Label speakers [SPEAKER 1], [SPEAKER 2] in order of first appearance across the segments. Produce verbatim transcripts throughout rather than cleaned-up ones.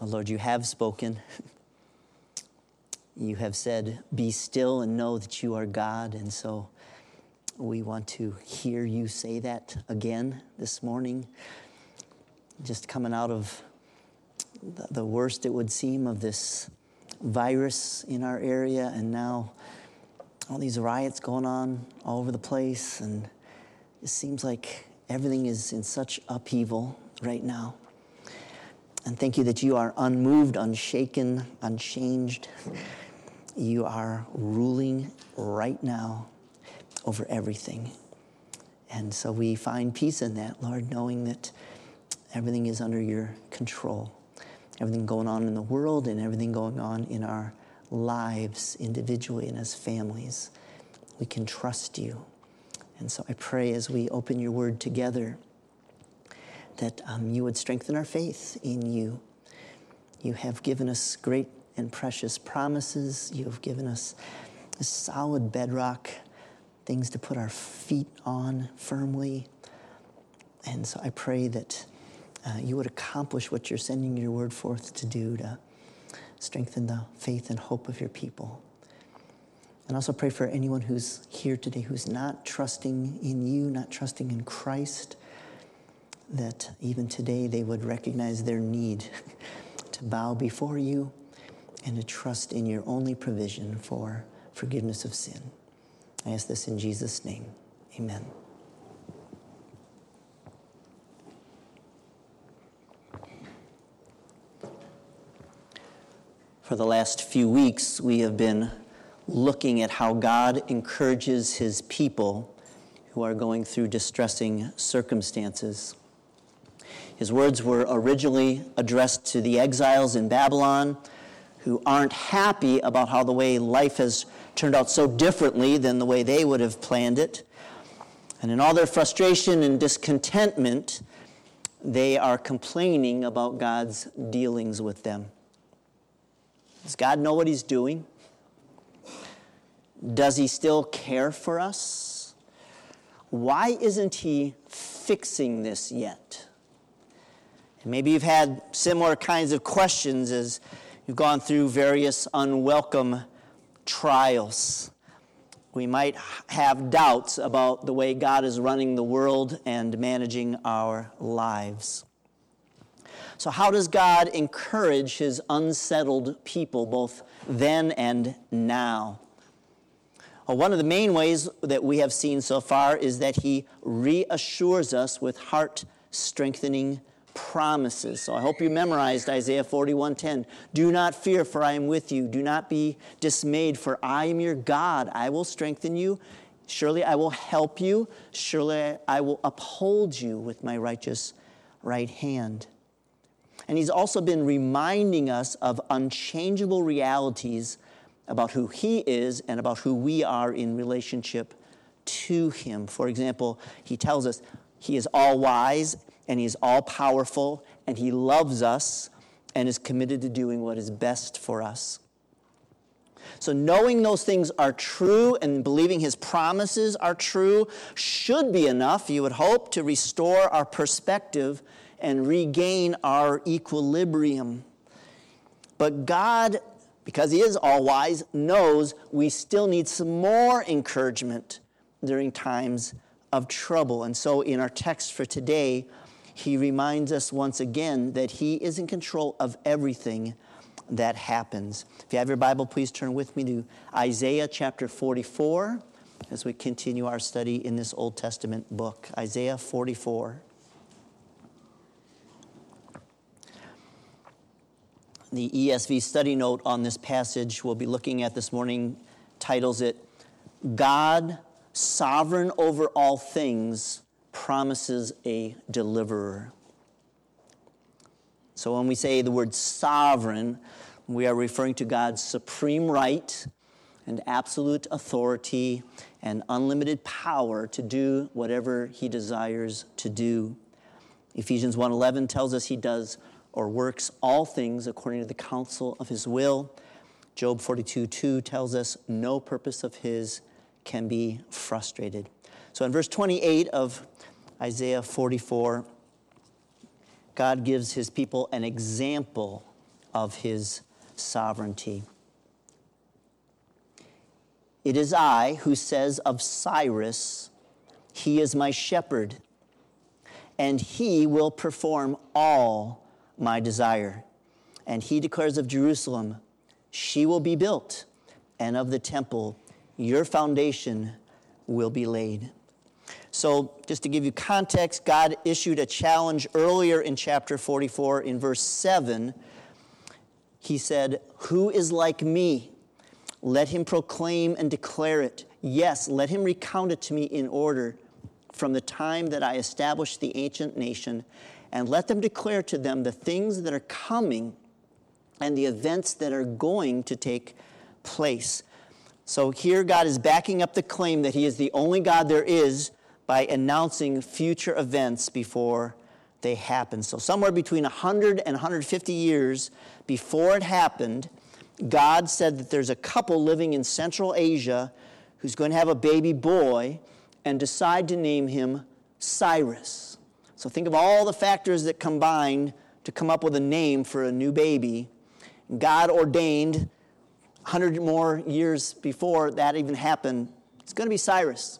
[SPEAKER 1] Oh, Lord, you have spoken. You have said, be still and know that you are God. And so we want to hear you say that again this morning. Just coming out of the, the worst, it would seem, of this virus in our area, and now all these riots going on all over the place, and it seems like everything is in such upheaval right now. And thank you that you are unmoved, unshaken, unchanged. You are ruling right now over everything. And so we find peace in that, Lord, knowing that everything is under your control. Everything going on in the world and everything going on in our lives individually and as families. We can trust you. And so I pray as we open your word together that um, you would strengthen our faith in you. You have given us great and precious promises. You have given us a solid bedrock, things to put our feet on firmly. And so I pray that uh, you would accomplish what you're sending your word forth to do, to strengthen the faith and hope of your people. And also pray for anyone who's here today who's not trusting in you, not trusting in Christ, that even today they would recognize their need to bow before you and to trust in your only provision for forgiveness of sin. I ask this in Jesus' name. Amen. For the last few weeks, we have been looking at how God encourages his people who are going through distressing circumstances. His words were originally addressed to the exiles in Babylon who aren't happy about how the way life has turned out so differently than the way they would have planned it. And in all their frustration and discontentment, they are complaining about God's dealings with them. Does God know what he's doing? Does he still care for us? Why isn't he fixing this yet? And maybe you've had similar kinds of questions as you've gone through various unwelcome trials. We might have doubts about the way God is running the world and managing our lives. So how does God encourage his unsettled people, both then and now? Well, one of the main ways that we have seen so far is that he reassures us with heart-strengthening promises. So I hope you memorized Isaiah forty-one ten. Do not fear, for I am with you. Do not be dismayed, for I am your God. I will strengthen you. Surely I will help you. Surely I will uphold you with my righteous right hand. And he's also been reminding us of unchangeable realities about who he is and about who we are in relationship to him. For example, he tells us he is all-wise and he is all-powerful and he loves us and is committed to doing what is best for us. So knowing those things are true and believing his promises are true should be enough, you would hope, to restore our perspective and regain our equilibrium. But God, because he is all-wise, knows we still need some more encouragement during times of trouble. And so in our text for today, he reminds us once again that he is in control of everything that happens. If you have your Bible, please turn with me to Isaiah chapter forty-four as we continue our study in this Old Testament book. Isaiah forty-four. The E S V study note on this passage we'll be looking at this morning titles it, God, Sovereign Over All Things, Promises a Deliverer. So when we say the word sovereign, we are referring to God's supreme right and absolute authority and unlimited power to do whatever he desires to do. Ephesians one eleven tells us he does or works all things according to the counsel of his will. Job forty-two two tells us no purpose of his can be frustrated. So in verse twenty-eight of Isaiah forty-four, God gives his people an example of his sovereignty. It is I who says of Cyrus, he is my shepherd, and he will perform all my desire. And he declares of Jerusalem, she will be built, and of the temple, your foundation will be laid. So just to give you context, God issued a challenge earlier in chapter forty-four in verse seven. He said, who is like me? Let him proclaim and declare it. Yes, let him recount it to me in order from the time that I established the ancient nation, and let them declare to them the things that are coming and the events that are going to take place. So here God is backing up the claim that he is the only God there is by announcing future events before they happen. So somewhere between one hundred and one hundred fifty years before it happened, God said that there's a couple living in Central Asia who's going to have a baby boy and decide to name him Cyrus. So think of all the factors that combine to come up with a name for a new baby. God ordained one hundred more years before that even happened, it's going to be Cyrus.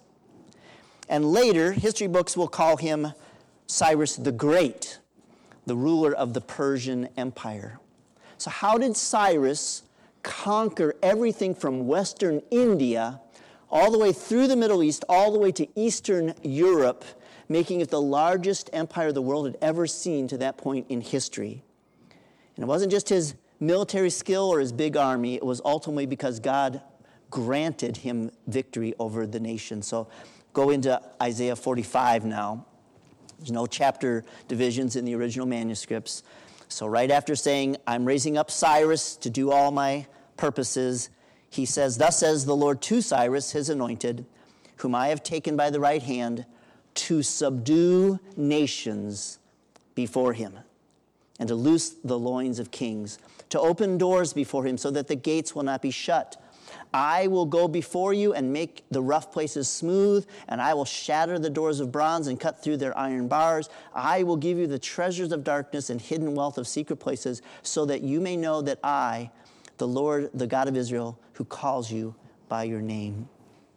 [SPEAKER 1] And later, history books will call him Cyrus the Great, the ruler of the Persian Empire. So how did Cyrus conquer everything from Western India all the way through the Middle East, all the way to Eastern Europe, making it the largest empire the world had ever seen to that point in history? And it wasn't just his military skill or his big army. It was ultimately because God granted him victory over the nation. So go into Isaiah forty-five now. There's no chapter divisions in the original manuscripts. So right after saying, I'm raising up Cyrus to do all my purposes, he says, thus says the Lord to Cyrus, his anointed, whom I have taken by the right hand, to subdue nations before him, and to loose the loins of kings, to open doors before him so that the gates will not be shut. I will go before you and make the rough places smooth, and I will shatter the doors of bronze and cut through their iron bars. I will give you the treasures of darkness and hidden wealth of secret places, so that you may know that I, the Lord, the God of Israel, who calls you by your name.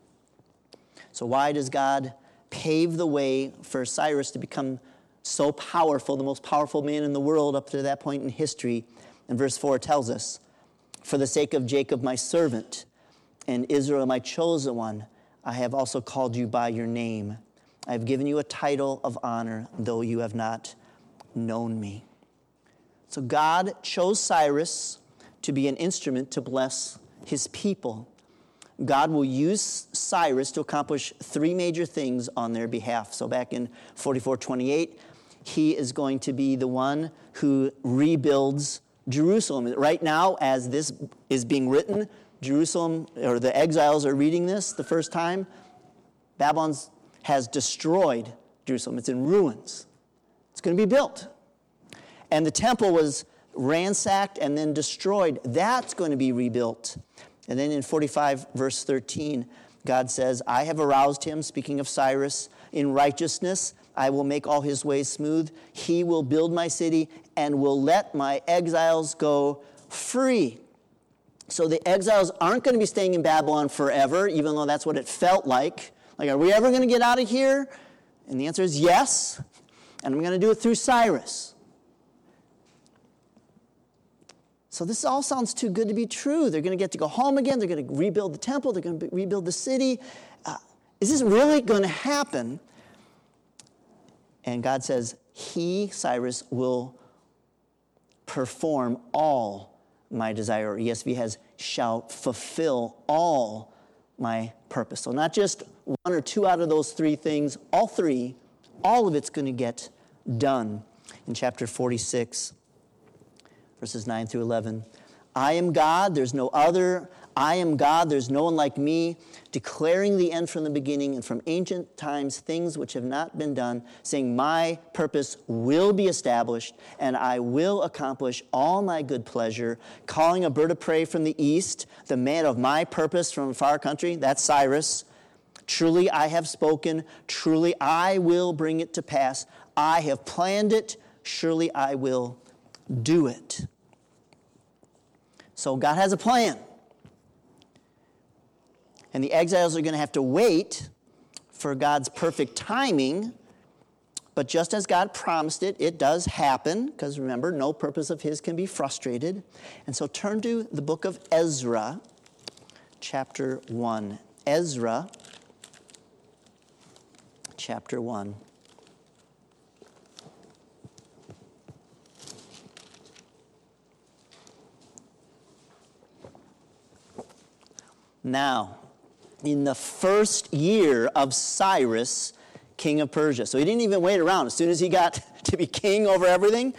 [SPEAKER 1] So why does God pave the way for Cyrus to become so powerful, the most powerful man in the world up to that point in history? And verse four tells us, for the sake of Jacob my servant, and Israel my chosen one, I have also called you by your name. I have given you a title of honor, though you have not known me. So God chose Cyrus to be an instrument to bless his people. God will use Cyrus to accomplish three major things on their behalf. So back in forty-four twenty-eight, he is going to be the one who rebuilds Jerusalem. Right now, as this is being written, Jerusalem, or the exiles are reading this the first time, Babylon has destroyed Jerusalem. It's in ruins. It's going to be built. And the temple was ransacked and then destroyed. That's going to be rebuilt. And then in forty-five, verse thirteen, God says, I have aroused him, speaking of Cyrus, in righteousness. I will make all his ways smooth. He will build my city and will let my exiles go free. So the exiles aren't going to be staying in Babylon forever, even though that's what it felt like. Like, are we ever going to get out of here? And the answer is yes. And I'm going to do it through Cyrus. So this all sounds too good to be true. They're going to get to go home again. They're going to rebuild the temple. They're going to rebuild the city. Uh, is this really going to happen? And God says, he, Cyrus, will perform all my desire. Or E S V has, shall fulfill all my purpose. So not just one or two out of those three things, all three, all of it's going to get done. In chapter forty-six, verses nine through eleven, I am God, there's no other. I am God, there's no one like me, declaring the end from the beginning and from ancient times things which have not been done, saying my purpose will be established and I will accomplish all my good pleasure, calling a bird of prey from the east, the man of my purpose from a far country, that's Cyrus. Truly I have spoken, truly I will bring it to pass. I have planned it, surely I will do it. So God has a plan. And the exiles are going to have to wait for God's perfect timing. But just as God promised it, it does happen. Because remember, no purpose of his can be frustrated. And so turn to the book of Ezra, chapter one. Ezra, chapter one. Now, in the first year of Cyrus, king of Persia. So he didn't even wait around. As soon as he got to be king over everything,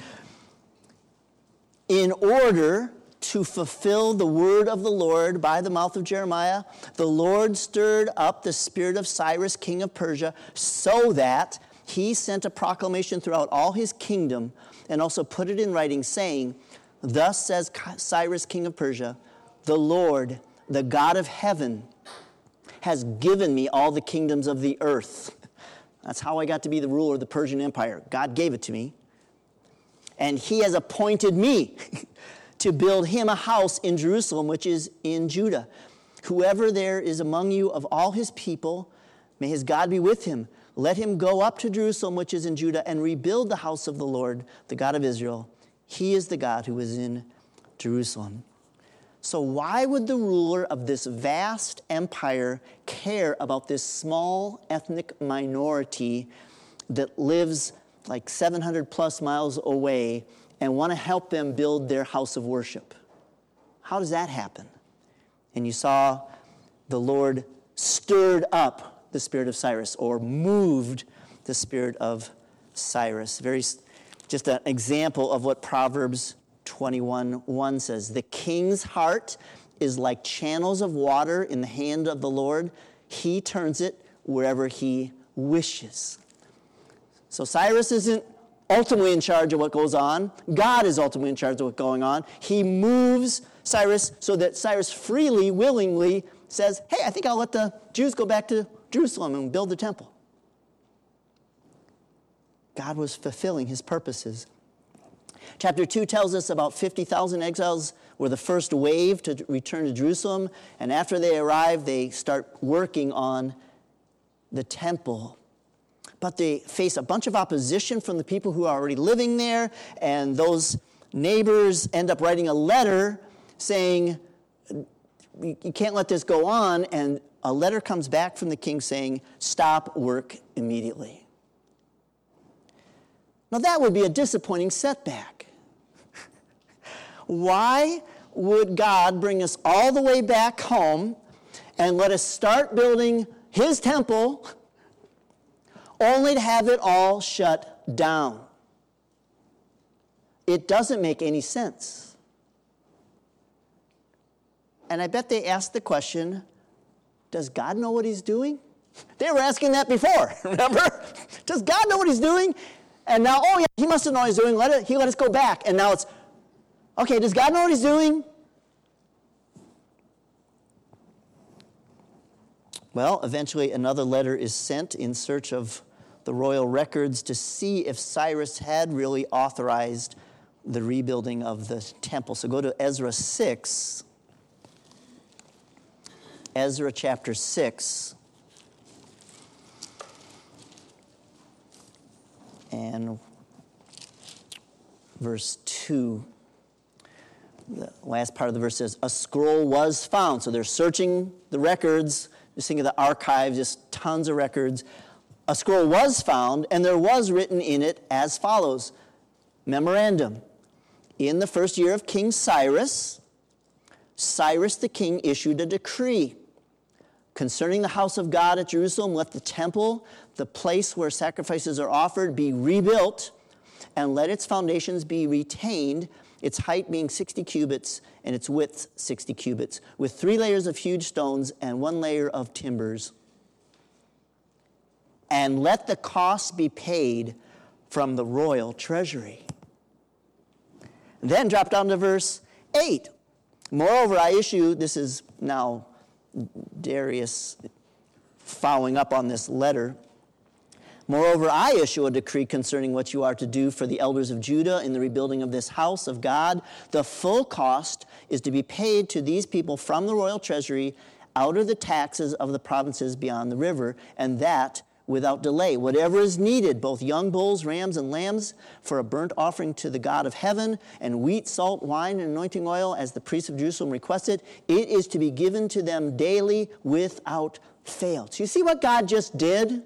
[SPEAKER 1] in order to fulfill the word of the Lord by the mouth of Jeremiah, the Lord stirred up the spirit of Cyrus, king of Persia, so that he sent a proclamation throughout all his kingdom and also put it in writing, saying, "Thus says Cyrus, king of Persia, the Lord, the God of heaven, has given me all the kingdoms of the earth." That's how I got to be the ruler of the Persian Empire. God gave it to me. "And he has appointed me to build him a house in Jerusalem, which is in Judah. Whoever there is among you of all his people, may his God be with him. Let him go up to Jerusalem, which is in Judah, and rebuild the house of the Lord, the God of Israel. He is the God who is in Jerusalem." So why would the ruler of this vast empire care about this small ethnic minority that lives like seven hundred plus miles away and want to help them build their house of worship? How does that happen? And you saw the Lord stirred up the spirit of Cyrus, or moved the spirit of Cyrus. Very, just an example of what Proverbs twenty-one one says. "The king's heart is like channels of water in the hand of the Lord. He turns it wherever he wishes." So Cyrus isn't ultimately in charge of what goes on. God is ultimately in charge of what's going on. He moves Cyrus so that Cyrus freely, willingly says, "Hey, I think I'll let the Jews go back to Jerusalem and build the temple." God was fulfilling his purposes. Chapter two tells us about fifty thousand exiles were the first wave to return to Jerusalem. And after they arrive, they start working on the temple. But they face a bunch of opposition from the people who are already living there. And those neighbors end up writing a letter saying, "You can't let this go on." And a letter comes back from the king saying, "Stop work immediately." Now that would be a disappointing setback. Why would God bring us all the way back home and let us start building his temple only to have it all shut down? It doesn't make any sense. And I bet they asked the question, does God know what he's doing? They were asking that before, remember? Does God know what he's doing? And now, oh yeah, he must have known what he's doing. Let it, he let us go back. And now it's, okay, does God know what he's doing? Well, eventually another letter is sent in search of the royal records to see if Cyrus had really authorized the rebuilding of the temple. So go to Ezra six. Ezra chapter six. And verse two. The last part of the verse says, "A scroll was found." So they're searching the records. Just think of the archives, just tons of records. "A scroll was found, and there was written in it as follows." Memorandum. "In the first year of King Cyrus, Cyrus the king issued a decree concerning the house of God at Jerusalem. Let the temple, the place where sacrifices are offered, be rebuilt, and let its foundations be retained, its height being sixty cubits and its width sixty cubits, with three layers of huge stones and one layer of timbers. And let the cost be paid from the royal treasury." Then drop down to verse eight. "Moreover, I issue," this is now Darius following up on this letter, Moreover, I issue a decree concerning what you are to do for the elders of Judah in the rebuilding of this house of God. The full cost is to be paid to these people from the royal treasury out of the taxes of the provinces beyond the river, and that without delay. Whatever is needed, both young bulls, rams, and lambs, for a burnt offering to the God of heaven, and wheat, salt, wine, and anointing oil, as the priests of Jerusalem requested, it is to be given to them daily without fail. So you see what God just did?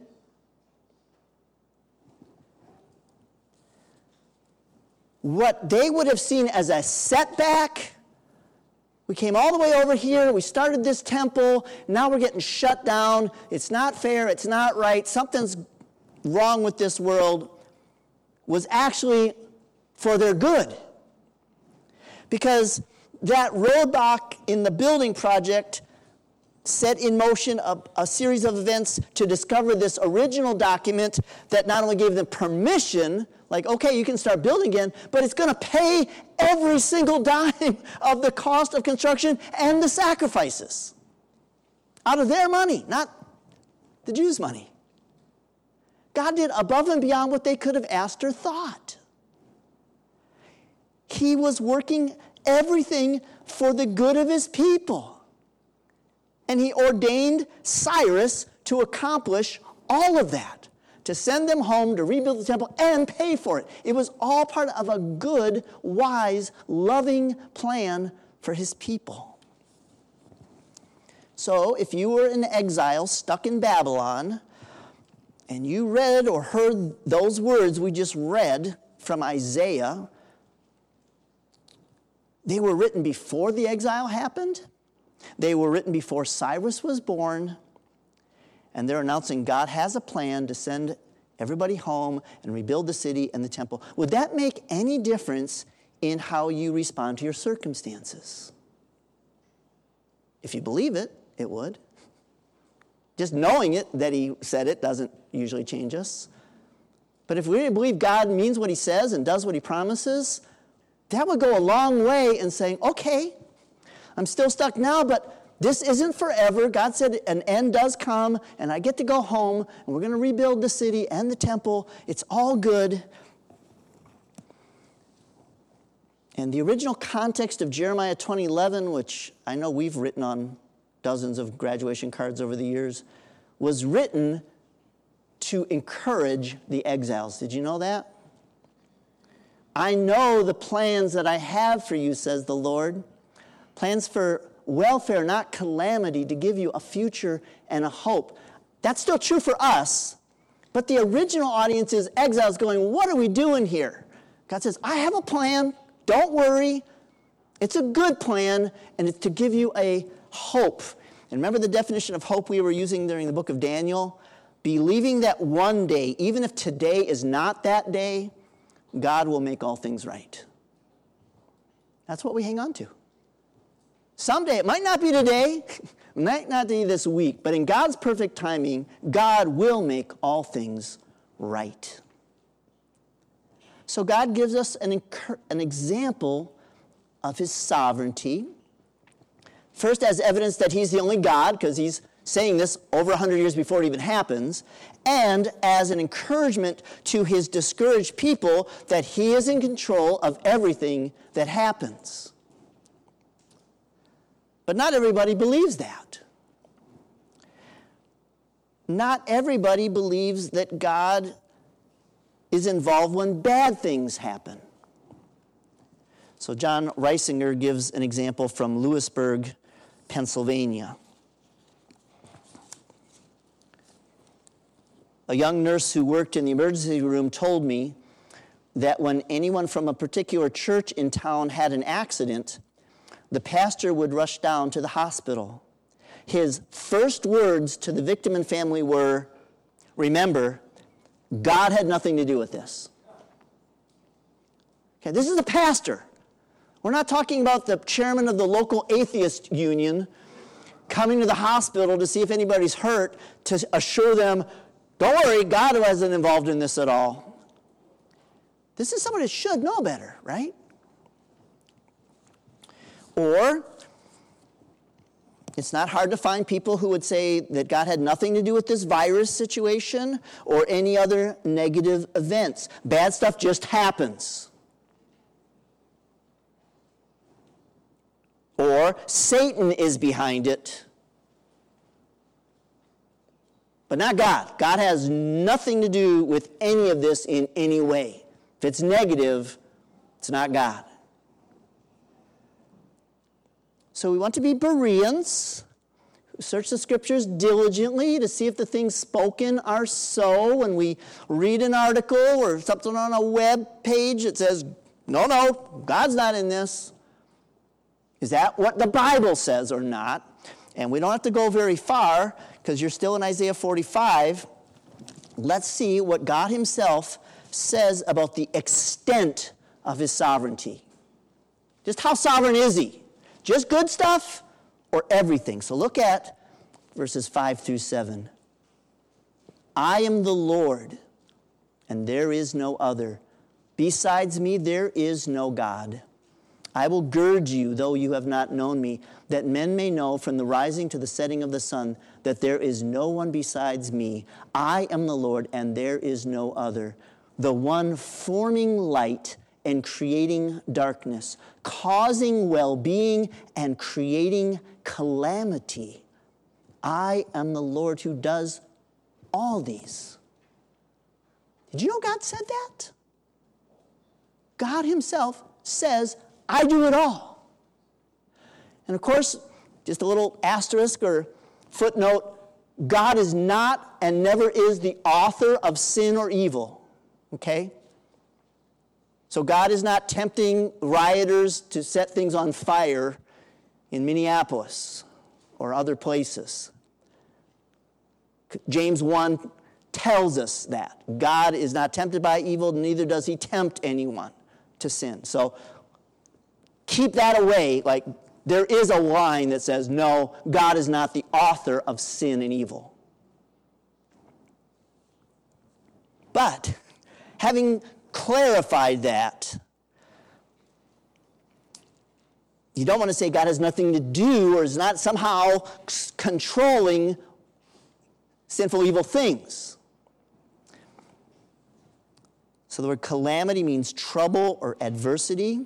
[SPEAKER 1] What they would have seen as a setback, we came all the way over here, we started this temple, now we're getting shut down, it's not fair, it's not right, something's wrong with this world, was actually for their good. Because that roadblock in the building project set in motion a, a series of events to discover this original document that not only gave them permission, like, okay, you can start building again, but it's going to pay every single dime of the cost of construction and the sacrifices out of their money, not the Jews' money. God did above and beyond what they could have asked or thought. He was working everything for the good of his people. And he ordained Cyrus to accomplish all of that, to send them home, to rebuild the temple, and pay for it. It was all part of a good, wise, loving plan for his people. So if you were in exile, stuck in Babylon, and you read or heard those words we just read from Isaiah, they were written before the exile happened. They were written before Cyrus was born, and they're announcing God has a plan to send everybody home and rebuild the city and the temple. Would that make any difference in how you respond to your circumstances? If you believe it, it would. Just knowing it, that he said it, doesn't usually change us. But if we really believe God means what he says and does what he promises, that would go a long way in saying, okay, I'm still stuck now, but this isn't forever. God said an end does come, and I get to go home, and we're going to rebuild the city and the temple. It's all good. And the original context of Jeremiah twenty eleven, which I know we've written on dozens of graduation cards over the years, was written to encourage the exiles. Did you know that? I know the plans that I have for you, says the Lord. Plans for welfare, not calamity, to give you a future and a hope. That's still true for us, but the original audience is exiles going, what are we doing here? God says, I have a plan. Don't worry. It's a good plan, and it's to give you a hope. And remember the definition of hope we were using during the book of Daniel? Believing that one day, even if today is not that day, God will make all things right. That's what we hang on to. Someday, it might not be today, it might not be this week, but in God's perfect timing, God will make all things right. So God gives us an, an example of his sovereignty. First, as evidence that he's the only God, because he's saying this over one hundred years before it even happens, and as an encouragement to his discouraged people that he is in control of everything that happens. But not everybody believes that. Not everybody believes that God is involved when bad things happen. So John Reisinger gives an example from Lewisburg, Pennsylvania. A young nurse who worked in the emergency room told me that when anyone from a particular church in town had an accident, the pastor would rush down to the hospital. His first words to the victim and family were, remember, God had nothing to do with this. Okay, this is the pastor. We're not talking about the chairman of the local atheist union coming to the hospital to see if anybody's hurt, to assure them, don't worry, God wasn't involved in this at all. This is someone that should know better, right? Or It's not hard to find people who would say that God had nothing to do with this virus situation or any other negative events. Bad stuff just happens. Or Satan is behind it, but not God. God has nothing to do with any of this in any way. If it's negative, it's not God. So we want to be Bereans, who search the Scriptures diligently to see if the things spoken are so. When we read an article or something on a web page that says, no, no, God's not in this. Is that what the Bible says or not? And we don't have to go very far because you're still in Isaiah forty-five. Let's see what God himself says about the extent of his sovereignty. Just how sovereign is he? Just good stuff or everything? So look at verses five through seven. I am the Lord, and there is no other. Besides me, there is no God. I will gird you, though you have not known me, that men may know from the rising to the setting of the sun that there is no one besides me. I am the Lord, and there is no other. The one forming light and creating darkness, causing well-being and creating calamity. I am the Lord who does all these. Did you know God said that? God himself says, I do it all. And of course, just a little asterisk or footnote, God is not and never is the author of sin or evil. Okay? So God is not tempting rioters to set things on fire in Minneapolis or other places. James one tells us that. God is not tempted by evil, neither does he tempt anyone to sin. So keep that away. Like, there is a line that says, no, God is not the author of sin and evil. But having clarified that, you don't want to say God has nothing to do or is not somehow controlling sinful, evil things. So the word calamity means trouble or adversity.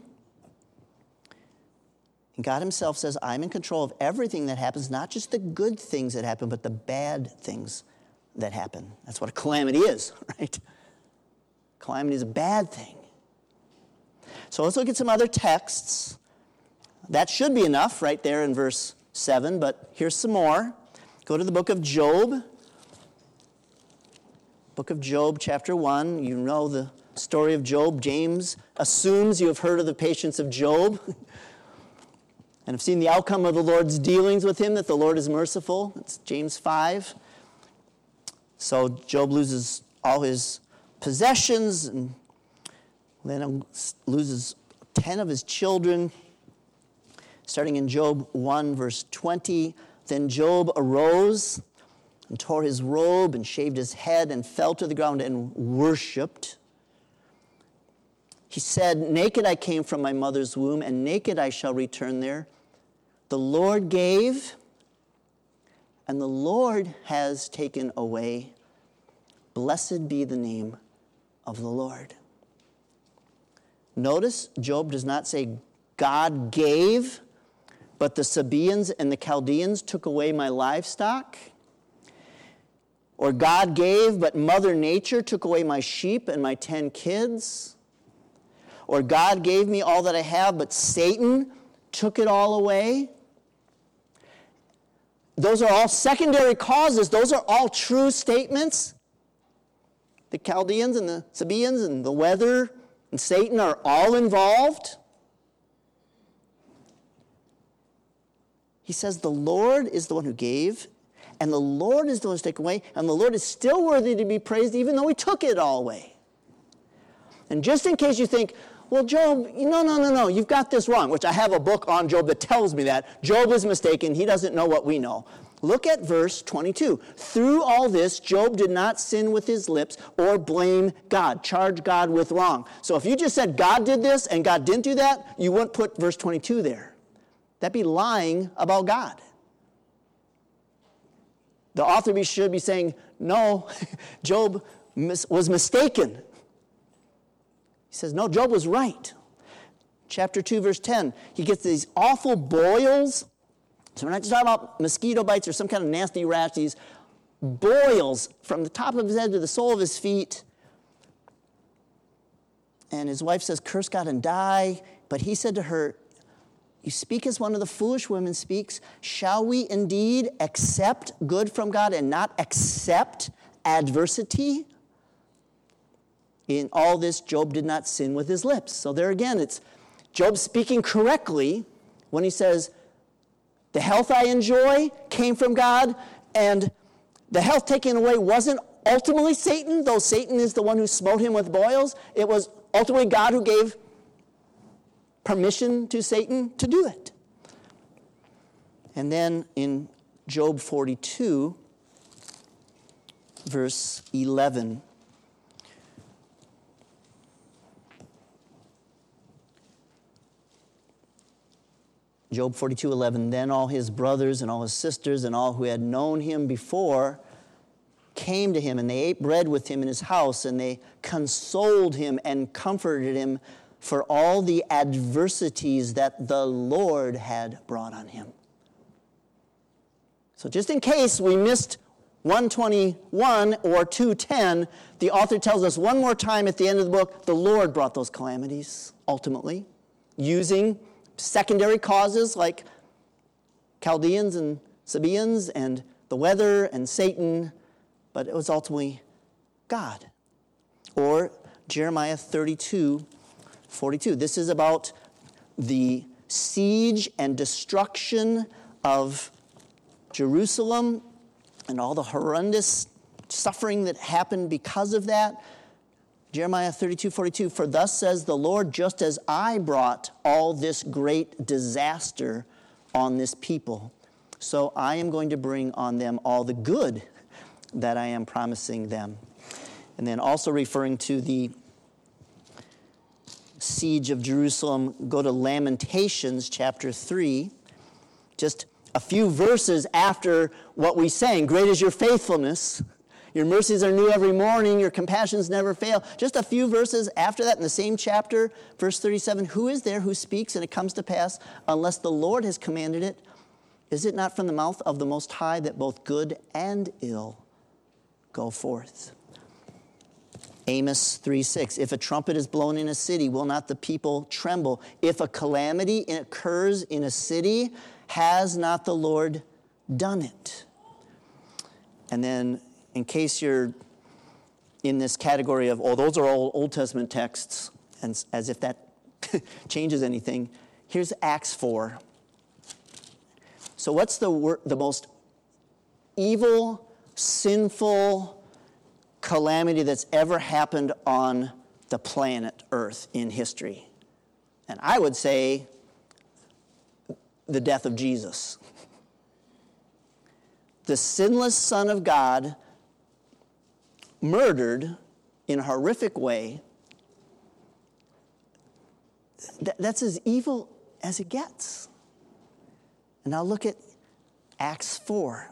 [SPEAKER 1] And God himself says, I'm in control of everything that happens, not just the good things that happen, but the bad things that happen. That's what a calamity is, right? Calamity is a bad thing. So let's look at some other texts. That should be enough right there in verse seven, but here's some more. Go to the book of Job. Book of Job, chapter one. You know the story of Job. James assumes you have heard of the patience of Job and have seen the outcome of the Lord's dealings with him, that the Lord is merciful. That's James five. So Job loses all his possessions and then loses ten of his children. Starting in Job one, verse twenty, then Job arose and tore his robe and shaved his head and fell to the ground and worshipped. He said, naked I came from my mother's womb, and naked I shall return there. The Lord gave, and the Lord has taken away. Blessed be the name of the Lord. Notice Job does not say God gave, but the Sabaeans and the Chaldeans took away my livestock. Or God gave, but Mother Nature took away my sheep and my ten kids. Or God gave me all that I have, but Satan took it all away. Those are all secondary causes. Those are all true statements. The Chaldeans and the Sabaeans and the weather and Satan are all involved. He says the Lord is the one who gave, and the Lord is the one who's taken away, and the Lord is still worthy to be praised even though he took it all away. And just in case you think, well, Job, no, no, no, no, you've got this wrong, which I have a book on Job that tells me that. Job is mistaken. He doesn't know what we know. Look at verse twenty-two. Through all this, Job did not sin with his lips or blame God, charge God with wrong. So if you just said God did this and God didn't do that, you wouldn't put verse twenty-two there. That'd be lying about God. the author should be saying, no, Job mis- was mistaken. He says, no, Job was right. Chapter two, verse ten, he gets these awful boils. So we're not just talking about mosquito bites or some kind of nasty rash, these boils from the top of his head to the sole of his feet. And his wife says, curse God and die. But he said to her, you speak as one of the foolish women speaks. Shall we indeed accept good from God and not accept adversity? In all this, Job did not sin with his lips. So there again, it's Job speaking correctly when he says, the health I enjoy came from God, and the health taken away wasn't ultimately Satan, though Satan is the one who smote him with boils. It was ultimately God who gave permission to Satan to do it. And then in Job forty-two, verse eleven, Job forty-two eleven, then all his brothers and all his sisters and all who had known him before came to him, and they ate bread with him in his house, and they consoled him and comforted him for all the adversities that the Lord had brought on him. So just in case we missed one twenty-one or two ten, the author tells us one more time at the end of the book, the Lord brought those calamities, ultimately, using secondary causes like Chaldeans and Sabaeans and the weather and Satan, but it was ultimately God. Or Jeremiah thirty-two forty-two. This is about the siege and destruction of Jerusalem and all the horrendous suffering that happened because of that. Jeremiah thirty-two forty-two, for thus says the Lord, just as I brought all this great disaster on this people, so I am going to bring on them all the good that I am promising them. And then also referring to the siege of Jerusalem, go to Lamentations chapter three, just a few verses after what we sang, great is your faithfulness. Your mercies are new every morning. Your compassions never fail. Just a few verses after that in the same chapter, verse thirty-seven, who is there who speaks and it comes to pass unless the Lord has commanded it? Is it not from the mouth of the Most High that both good and ill go forth? Amos three six, if a trumpet is blown in a city, will not the people tremble? If a calamity occurs in a city, has not the Lord done it? And then in case you're in this category of, oh, those are all Old Testament texts, and as if that changes anything, here's Acts four. So what's the wor- the most evil, sinful calamity that's ever happened on the planet Earth in history? And I would say the death of Jesus. The sinless Son of God murdered in a horrific way. Th- that's as evil as it gets. And now look at Acts four.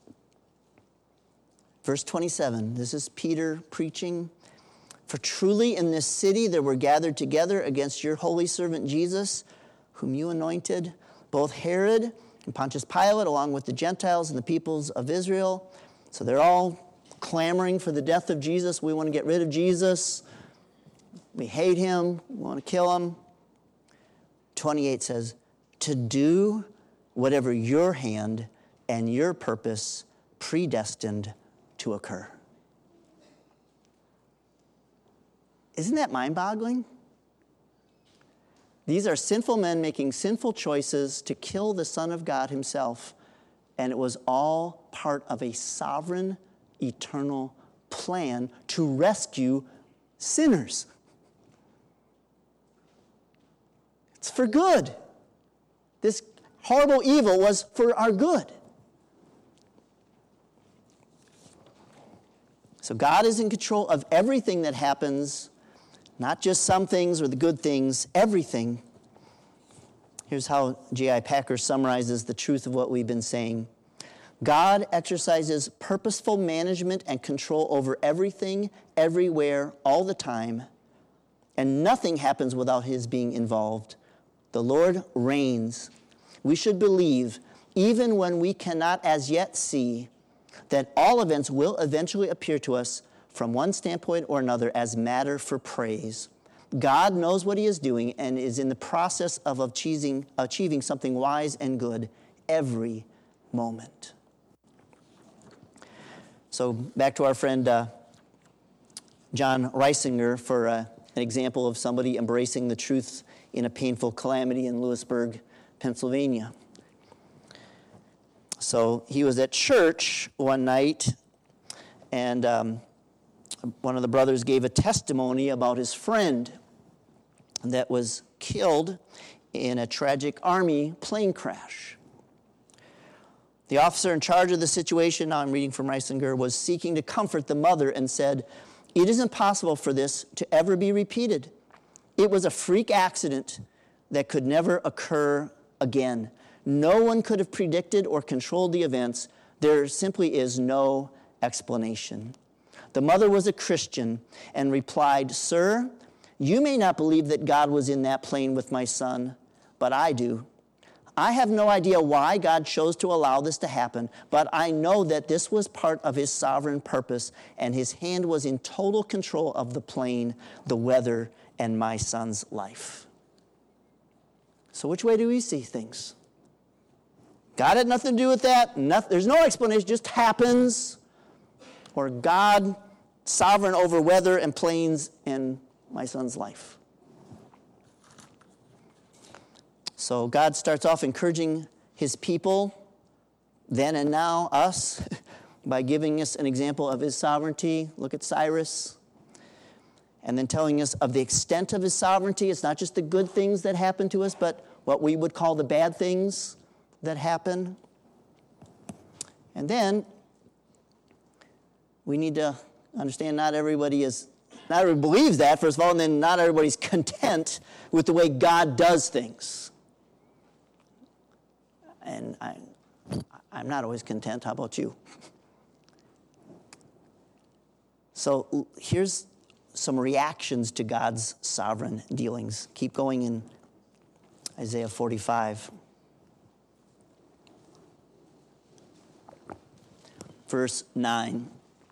[SPEAKER 1] Verse twenty-seven. This is Peter preaching. For truly in this city there were gathered together against your holy servant Jesus, whom you anointed, both Herod and Pontius Pilate, along with the Gentiles and the peoples of Israel. So they're all clamoring for the death of Jesus. We want to get rid of Jesus. We hate him. We want to kill him. twenty-eight says, to do whatever your hand and your purpose predestined to occur. Isn't that mind-boggling? These are sinful men making sinful choices to kill the Son of God himself, and it was all part of a sovereign, eternal plan to rescue sinners. It's for good. This horrible evil was for our good. So God is in control of everything that happens, not just some things or the good things, everything. Here's how J I Packer summarizes the truth of what we've been saying. God exercises purposeful management and control over everything, everywhere, all the time, and nothing happens without his being involved. The Lord reigns. We should believe, even when we cannot as yet see, that all events will eventually appear to us from one standpoint or another as matter for praise. God knows what he is doing and is in the process of achieving, achieving something wise and good every moment. So back to our friend uh, John Reisinger for uh, an example of somebody embracing the truth in a painful calamity in Lewisburg, Pennsylvania. So he was at church one night, and um, one of the brothers gave a testimony about his friend that was killed in a tragic Army plane crash. The officer in charge of the situation, now I'm reading from Reisinger, was seeking to comfort the mother and said, "It isn't possible for this to ever be repeated. It was a freak accident that could never occur again. No one could have predicted or controlled the events. There simply is no explanation." The mother was a Christian and replied, "Sir, you may not believe that God was in that plane with my son, but I do. I have no idea why God chose to allow this to happen, but I know that this was part of his sovereign purpose, and his hand was in total control of the plane, the weather, and my son's life." So which way do we see things? God had nothing to do with that. Nothing, there's no explanation, it just happens. Or God, sovereign over weather and planes and my son's life. So God starts off encouraging his people, then and now, us, by giving us an example of his sovereignty. Look at Cyrus. And then telling us of the extent of his sovereignty. It's not just the good things that happen to us, but what we would call the bad things that happen. And then we need to understand not everybody is, not everybody believes that, first of all, and then not everybody's content with the way God does things. And I, I'm not always content. How about you? So here's some reactions to God's sovereign dealings. Keep going in Isaiah forty-five. Verse nine.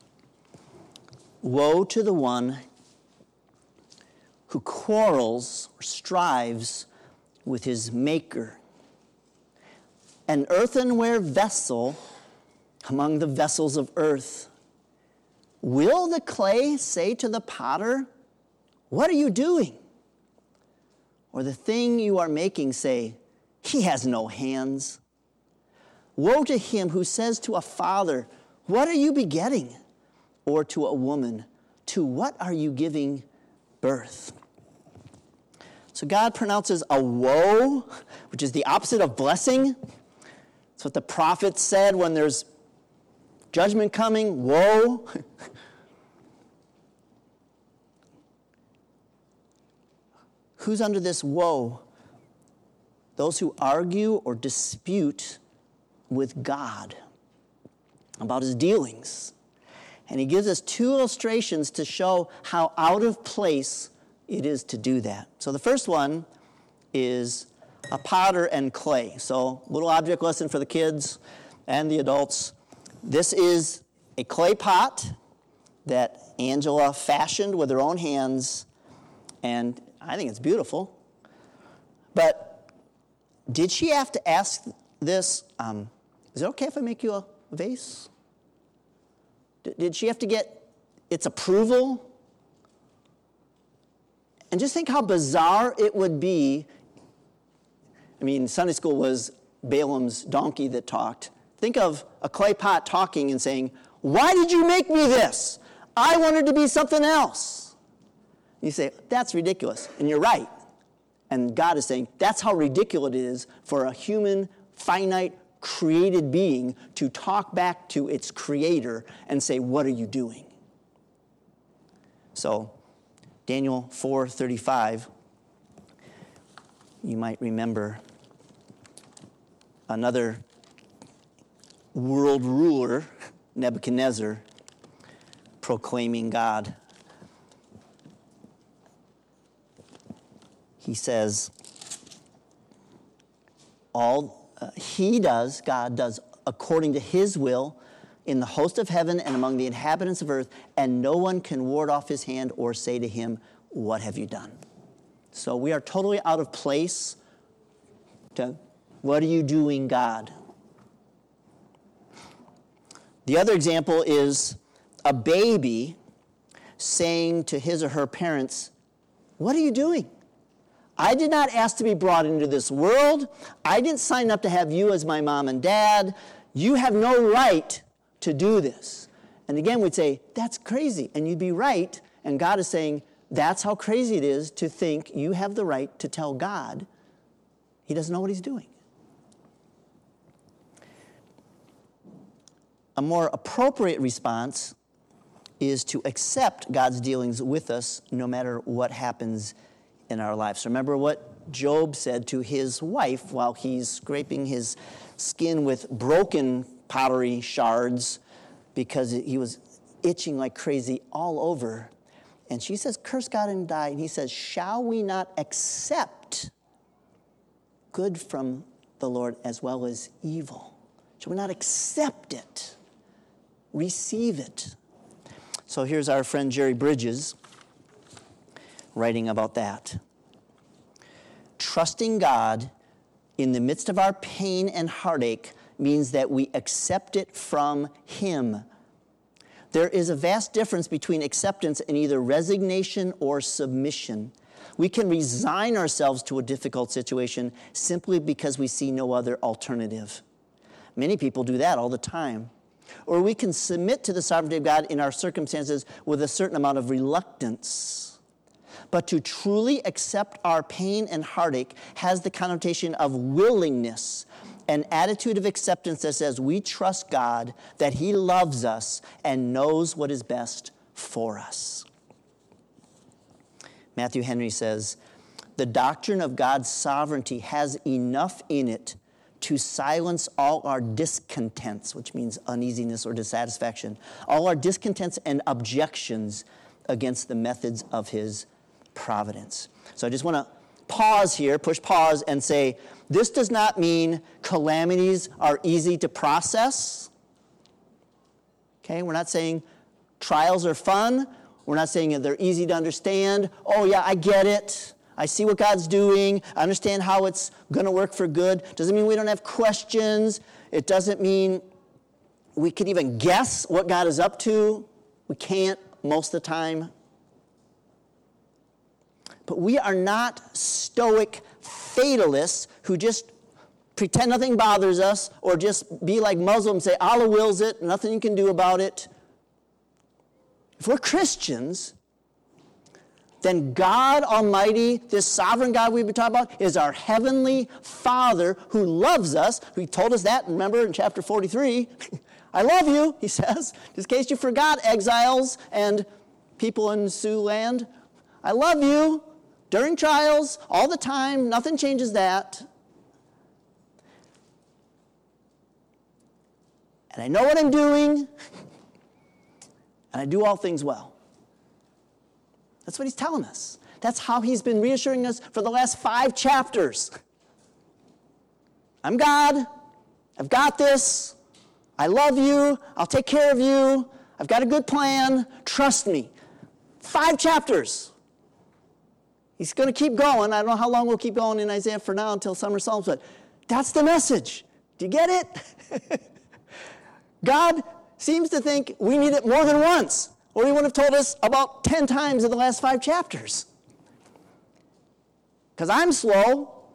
[SPEAKER 1] Woe to the one who quarrels or strives with his maker. An earthenware vessel among the vessels of earth. Will the clay say to the potter, "What are you doing?" Or the thing you are making say, "He has no hands"? Woe to him who says to a father, "What are you begetting?" Or to a woman, "To what are you giving birth?" So God pronounces a woe, which is the opposite of blessing. That's what the prophet said when there's judgment coming, woe. Who's under this woe? Those who argue or dispute with God about his dealings. And he gives us two illustrations to show how out of place it is to do that. So the first one is a potter and clay. So little object lesson for the kids and the adults. This is a clay pot that Angela fashioned with her own hands, and I think it's beautiful. But did she have to ask this, um, is it okay if I make you a vase? D- did she have to get its approval? And just think how bizarre it would be. I mean, Sunday school was Balaam's donkey that talked. Think of a clay pot talking and saying, "Why did you make me this? I wanted to be something else." You say, "That's ridiculous." And you're right. And God is saying, that's how ridiculous it is for a human, finite, created being to talk back to its creator and say, "What are you doing?" So, Daniel four thirty-five, you might remember another world ruler, Nebuchadnezzar, proclaiming God. He says, all uh, he does, God does according to his will in the host of heaven and among the inhabitants of earth, and no one can ward off his hand or say to him, what have you done? So we are totally out of place to, what are you doing, God? The other example is a baby saying to his or her parents, what are you doing? I did not ask to be brought into this world. I didn't sign up to have you as my mom and dad. You have no right to do this. And again, we'd say, that's crazy. And you'd be right. And God is saying, that's how crazy it is to think you have the right to tell God he doesn't know what he's doing. A more appropriate response is to accept God's dealings with us no matter what happens in our lives. Remember what Job said to his wife while he's scraping his skin with broken pottery shards because he was itching like crazy all over. And she says, curse God and die. And he says, shall we not accept good from the Lord as well as evil? Shall we not accept it? Receive it? So here's our friend Jerry Bridges writing about that. Trusting God in the midst of our pain and heartache means that we accept it from him. There is a vast difference between acceptance and either resignation or submission. We can resign ourselves to a difficult situation simply because we see no other alternative. Many people do that all the time. Or we can submit to the sovereignty of God in our circumstances with a certain amount of reluctance. But to truly accept our pain and heartache has the connotation of willingness, an attitude of acceptance that says we trust God, that he loves us and knows what is best for us. Matthew Henry says, the doctrine of God's sovereignty has enough in it to silence all our discontents, which means uneasiness or dissatisfaction, all our discontents and objections against the methods of his providence. So I just want to pause here, push pause, and say, this does not mean calamities are easy to process. Okay, we're not saying trials are fun. We're not saying that they're easy to understand. Oh yeah, I get it. I see what God's doing. I understand how it's going to work for good. Doesn't mean we don't have questions. It doesn't mean we could even guess what God is up to. We can't most of the time. But we are not stoic fatalists who just pretend nothing bothers us or just be like Muslims, say Allah wills it, nothing you can do about it. If we're Christians, then God Almighty, this sovereign God we've been talking about, is our heavenly Father who loves us. He told us that, remember, in chapter forty-three. I love you, he says. Just in case you forgot, exiles and people in Sioux land. I love you during trials, all the time. Nothing changes that. And I know what I'm doing. And I do all things well. That's what he's telling us. That's how he's been reassuring us for the last five chapters. I'm God. I've got this. I love you. I'll take care of you. I've got a good plan. Trust me. Five chapters. He's going to keep going. I don't know how long we'll keep going in Isaiah for now until summer Psalms, but that's the message. Do you get it? God seems to think we need it more than once, or he would have told us about ten times in the last five chapters. Because I'm slow.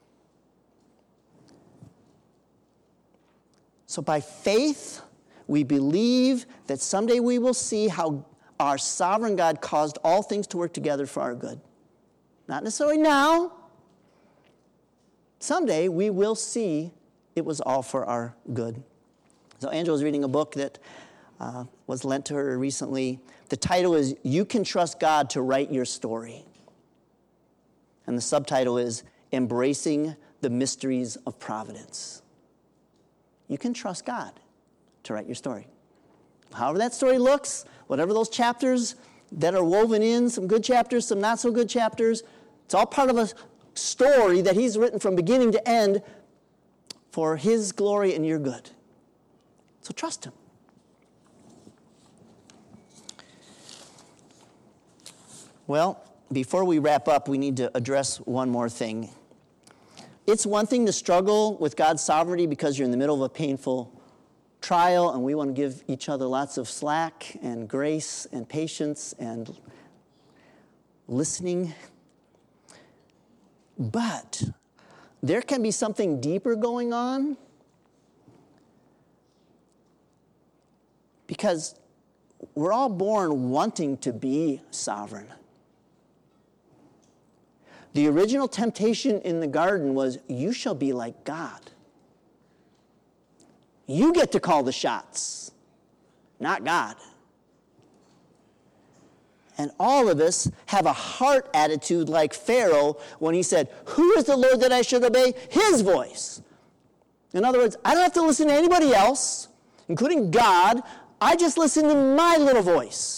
[SPEAKER 1] So by faith, we believe that someday we will see how our sovereign God caused all things to work together for our good. Not necessarily now. Someday we will see it was all for our good. So Angela was reading a book that uh, was lent to her recently. The title is, You Can Trust God to Write Your Story. And the subtitle is, Embracing the Mysteries of Providence. You can trust God. to write your story. However that story looks, whatever those chapters that are woven in, some good chapters, some not so good chapters, it's all part of a story that he's written from beginning to end for his glory and your good. So trust him. Well, before we wrap up, we need to address one more thing. It's one thing to struggle with God's sovereignty because you're in the middle of a painful trial, and we want to give each other lots of slack and grace and patience and listening. But there can be something deeper going on, because we're all born wanting to be sovereign. The original temptation in the garden was, you shall be like God. You get to call the shots, not God. And all of us have a heart attitude like Pharaoh when he said, who is the Lord that I should obey? His voice. In other words, I don't have to listen to anybody else, including God. I just listen to my little voice.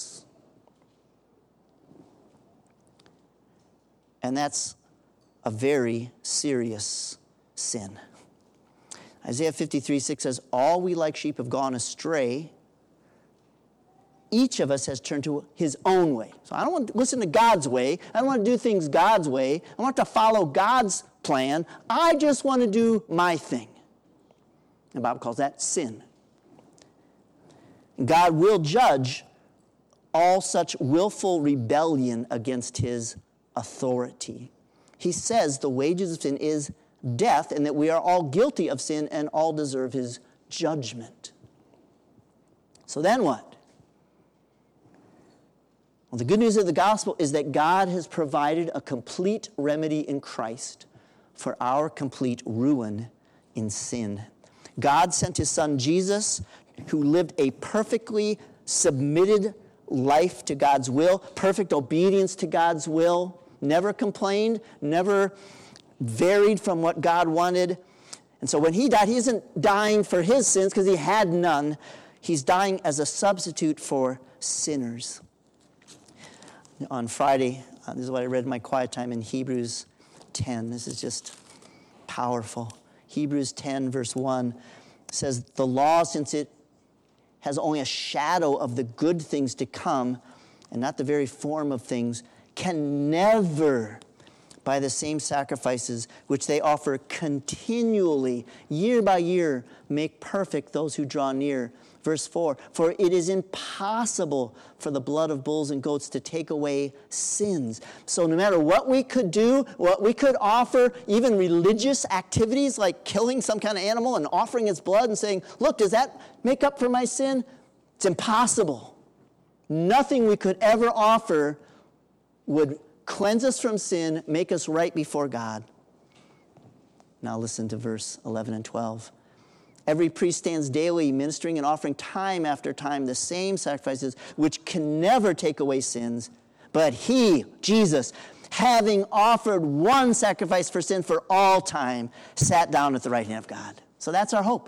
[SPEAKER 1] And that's a very serious sin. Isaiah fifty-three six says, all we like sheep have gone astray. Each of us has turned to his own way. So I don't want to listen to God's way. I don't want to do things God's way. I want to follow God's plan. I just want to do my thing. And the Bible calls that sin. God will judge all such willful rebellion against his authority. He says the wages of sin is death, and that we are all guilty of sin and all deserve his judgment. So then what? Well, the good news of the gospel is that God has provided a complete remedy in Christ for our complete ruin in sin. God sent his son Jesus, who lived a perfectly submitted life to God's will, perfect obedience to God's will, never complained, never varied from what God wanted. And so when he died, he isn't dying for his sins because he had none. He's dying as a substitute for sinners. On Friday, uh, this is what I read in my quiet time in Hebrews ten. This is just powerful. Hebrews ten, verse one says, the law, since it has only a shadow of the good things to come and not the very form of things, can never, by the same sacrifices which they offer continually, year by year, make perfect those who draw near. Verse four, for it is impossible for the blood of bulls and goats to take away sins. So no matter what we could do, what we could offer, even religious activities like killing some kind of animal and offering its blood and saying, look, does that make up for my sin? It's impossible. Nothing we could ever offer would cleanse us from sin, make us right before God. Now listen to verse eleven and twelve. Every priest stands daily ministering and offering time after time the same sacrifices, which can never take away sins. But he, Jesus, having offered one sacrifice for sin for all time, sat down at the right hand of God. So that's our hope.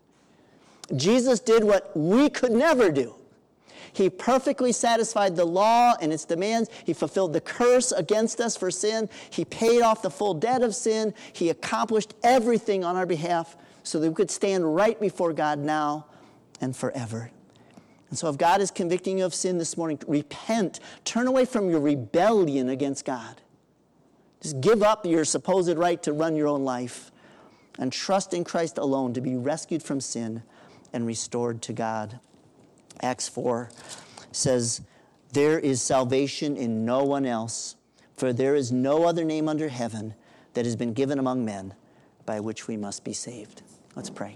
[SPEAKER 1] Jesus did what we could never do. He perfectly satisfied the law and its demands. He fulfilled the curse against us for sin. He paid off the full debt of sin. He accomplished everything on our behalf so that we could stand right before God now and forever. And so if God is convicting you of sin this morning, repent. Turn away from your rebellion against God. Just give up your supposed right to run your own life and trust in Christ alone to be rescued from sin and restored to God. Acts four says, there is salvation in no one else, for there is no other name under heaven that has been given among men by which we must be saved. Let's pray.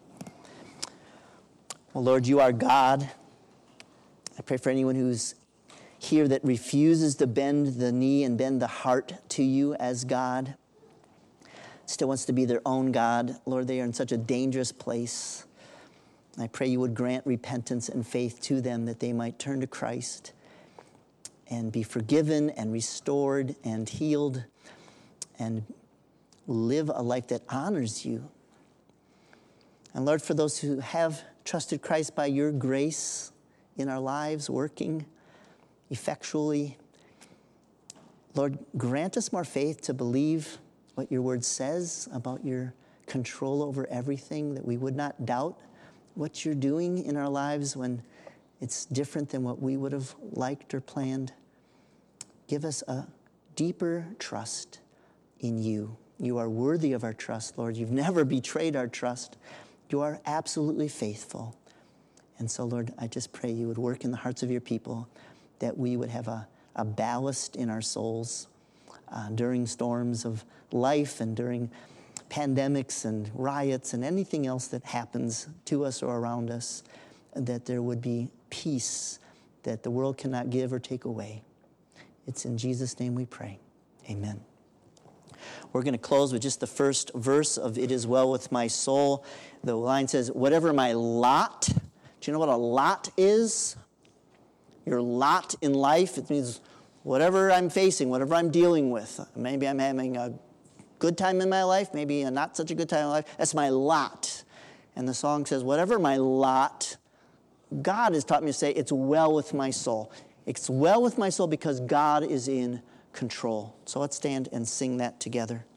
[SPEAKER 1] Well, Lord, you are God. I pray for anyone who's here that refuses to bend the knee and bend the heart to you as God, still wants to be their own God. Lord, they are in such a dangerous place. I pray you would grant repentance and faith to them that they might turn to Christ and be forgiven and restored and healed and live a life that honors you. And Lord, for those who have trusted Christ by your grace in our lives, working effectually. Lord, grant us more faith to believe what your word says about your control over everything, that we would not doubt what you're doing in our lives when it's different than what we would have liked or planned. Give us a deeper trust in you. You are worthy of our trust, Lord. You've never betrayed our trust. You are absolutely faithful. And so, Lord, I just pray you would work in the hearts of your people, that we would have a, a ballast in our souls uh, during storms of life and during pandemics and riots and anything else that happens to us or around us, that there would be peace that the world cannot give or take away. It's in Jesus' name we pray. Amen. We're going to close with just the first verse of It Is Well With My Soul. The line says, whatever my lot. Do you know what a lot is? Your lot in life. It means whatever I'm facing, whatever I'm dealing with. Maybe I'm having a good time in my life, maybe a not such a good time in my life. That's my lot. And the song says, whatever my lot, God has taught me to say, it's well with my soul. It's well with my soul because God is in control. So let's stand and sing that together.